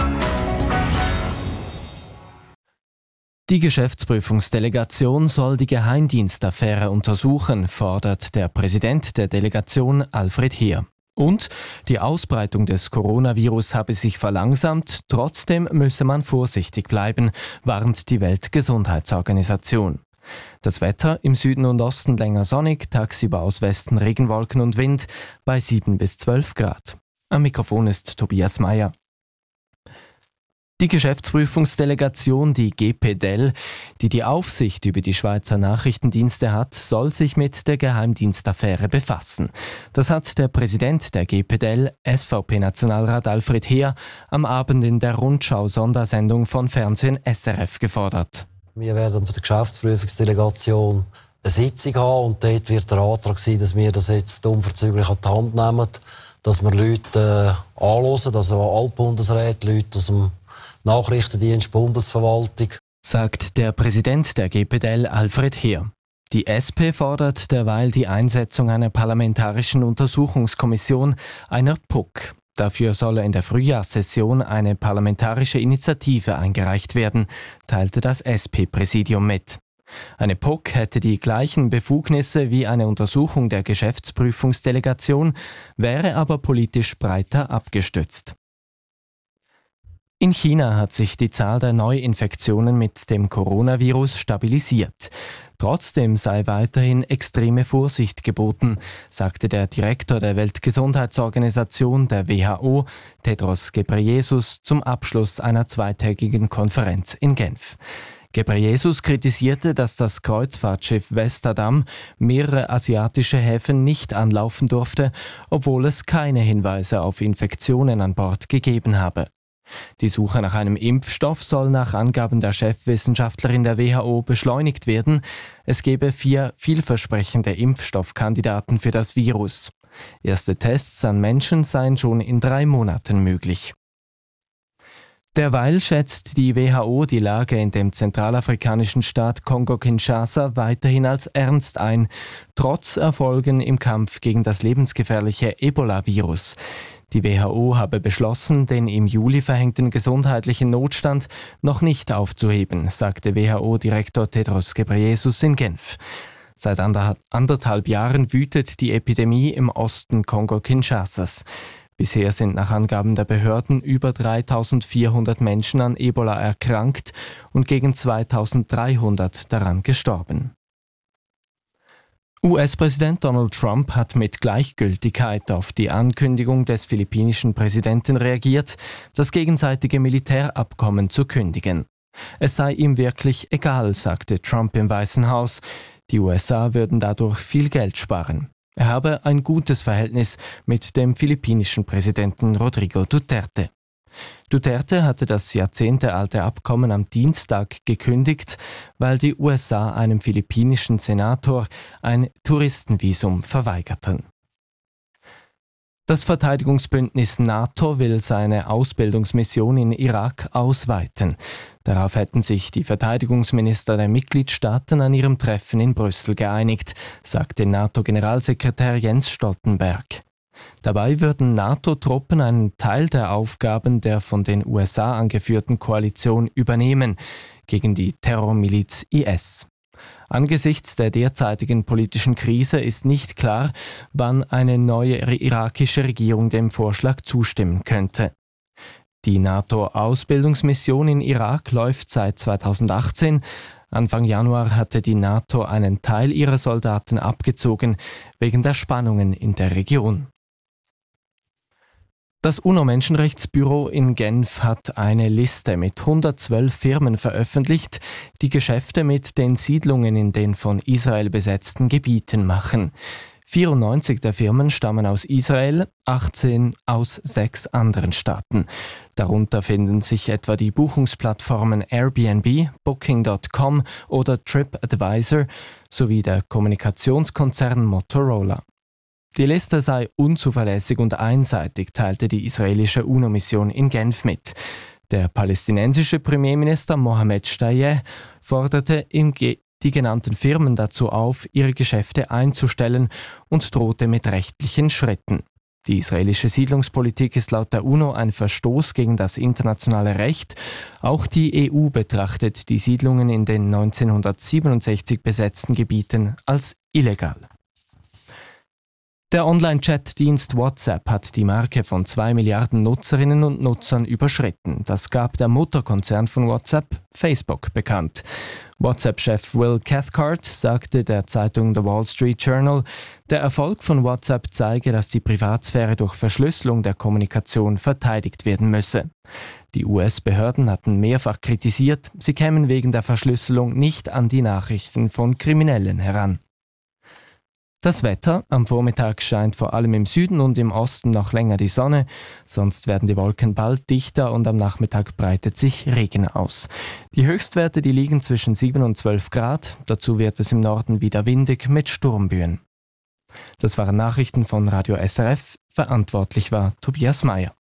Die Geschäftsprüfungsdelegation soll die Geheimdienstaffäre untersuchen, fordert der Präsident der Delegation Alfred Heer. Und die Ausbreitung des Coronavirus habe sich verlangsamt, trotzdem müsse man vorsichtig bleiben, warnt die Weltgesundheitsorganisation. Das Wetter im Süden und Osten länger sonnig, tagsüber aus Westen Regenwolken und Wind bei 7 bis 12 Grad. Am Mikrofon ist Tobias Meyer. Die Geschäftsprüfungsdelegation, die GPDEL, die die Aufsicht über die Schweizer Nachrichtendienste hat, soll sich mit der Geheimdienstaffäre befassen. Das hat der Präsident der GPDEL, SVP-Nationalrat Alfred Heer, am Abend in der Rundschau-Sondersendung von Fernsehen SRF gefordert. Wir werden von der Geschäftsprüfungsdelegation eine Sitzung haben und dort wird der Antrag sein, dass wir das jetzt unverzüglich an die Hand nehmen, dass wir Leute anhören, also alle Bundesräte, Leute aus dem Nachrichtendienst, Bundesverwaltung, sagt der Präsident der GPDEL Alfred Heer. Die SP fordert derweil die Einsetzung einer parlamentarischen Untersuchungskommission, einer PUC. Dafür solle in der Frühjahrssession eine parlamentarische Initiative eingereicht werden, teilte das SP-Präsidium mit. Eine PUC hätte die gleichen Befugnisse wie eine Untersuchung der Geschäftsprüfungsdelegation, wäre aber politisch breiter abgestützt. In China hat sich die Zahl der Neuinfektionen mit dem Coronavirus stabilisiert. Trotzdem sei weiterhin extreme Vorsicht geboten, sagte der Direktor der Weltgesundheitsorganisation, der WHO, Tedros Ghebreyesus, zum Abschluss einer zweitägigen Konferenz in Genf. Ghebreyesus kritisierte, dass das Kreuzfahrtschiff Westerdam mehrere asiatische Häfen nicht anlaufen durfte, obwohl es keine Hinweise auf Infektionen an Bord gegeben habe. Die Suche nach einem Impfstoff soll nach Angaben der Chefwissenschaftlerin der WHO beschleunigt werden. Es gebe 4 vielversprechende Impfstoffkandidaten für das Virus. Erste Tests an Menschen seien schon in 3 Monaten möglich. Derweil schätzt die WHO die Lage in dem zentralafrikanischen Staat Kongo-Kinshasa weiterhin als ernst ein, trotz Erfolgen im Kampf gegen das lebensgefährliche Ebola-Virus. Die WHO habe beschlossen, den im Juli verhängten gesundheitlichen Notstand noch nicht aufzuheben, sagte WHO-Direktor Tedros Ghebreyesus in Genf. Seit 1,5 Jahren wütet die Epidemie im Osten Kongo-Kinshasas. Bisher sind nach Angaben der Behörden über 3.400 Menschen an Ebola erkrankt und gegen 2.300 daran gestorben. US-Präsident Donald Trump hat mit Gleichgültigkeit auf die Ankündigung des philippinischen Präsidenten reagiert, das gegenseitige Militärabkommen zu kündigen. Es sei ihm wirklich egal, sagte Trump im Weißen Haus. Die USA würden dadurch viel Geld sparen. Er habe ein gutes Verhältnis mit dem philippinischen Präsidenten Rodrigo Duterte. Duterte hatte das jahrzehntealte Abkommen am Dienstag gekündigt, weil die USA einem philippinischen Senator ein Touristenvisum verweigerten. Das Verteidigungsbündnis NATO will seine Ausbildungsmission in Irak ausweiten. Darauf hätten sich die Verteidigungsminister der Mitgliedstaaten an ihrem Treffen in Brüssel geeinigt, sagte NATO-Generalsekretär Jens Stoltenberg. Dabei würden NATO-Truppen einen Teil der Aufgaben der von den USA angeführten Koalition übernehmen gegen die Terrormiliz IS. Angesichts der derzeitigen politischen Krise ist nicht klar, wann eine neue irakische Regierung dem Vorschlag zustimmen könnte. Die NATO-Ausbildungsmission in Irak läuft seit 2018. Anfang Januar hatte die NATO einen Teil ihrer Soldaten abgezogen, wegen der Spannungen in der Region. Das UNO-Menschenrechtsbüro in Genf hat eine Liste mit 112 Firmen veröffentlicht, die Geschäfte mit den Siedlungen in den von Israel besetzten Gebieten machen. 94 der Firmen stammen aus Israel, 18 aus 6 anderen Staaten. Darunter finden sich etwa die Buchungsplattformen Airbnb, Booking.com oder TripAdvisor sowie der Kommunikationskonzern Motorola. Die Liste sei unzuverlässig und einseitig, teilte die israelische UNO-Mission in Genf mit. Der palästinensische Premierminister Mohammed Shtayyeh forderte die genannten Firmen dazu auf, ihre Geschäfte einzustellen und drohte mit rechtlichen Schritten. Die israelische Siedlungspolitik ist laut der UNO ein Verstoß gegen das internationale Recht. Auch die EU betrachtet die Siedlungen in den 1967 besetzten Gebieten als illegal. Der Online-Chat-Dienst WhatsApp hat die Marke von 2 Milliarden Nutzerinnen und Nutzern überschritten. Das gab der Mutterkonzern von WhatsApp, Facebook, bekannt. WhatsApp-Chef Will Cathcart sagte der Zeitung The Wall Street Journal, der Erfolg von WhatsApp zeige, dass die Privatsphäre durch Verschlüsselung der Kommunikation verteidigt werden müsse. Die US-Behörden hatten mehrfach kritisiert, sie kämen wegen der Verschlüsselung nicht an die Nachrichten von Kriminellen heran. Das Wetter: Am Vormittag scheint vor allem im Süden und im Osten noch länger die Sonne, sonst werden die Wolken bald dichter und am Nachmittag breitet sich Regen aus. Die Höchstwerte liegen zwischen 7 und 12 Grad, dazu wird es im Norden wieder windig mit Sturmböen. Das waren Nachrichten von Radio SRF, verantwortlich war Tobias Meyer.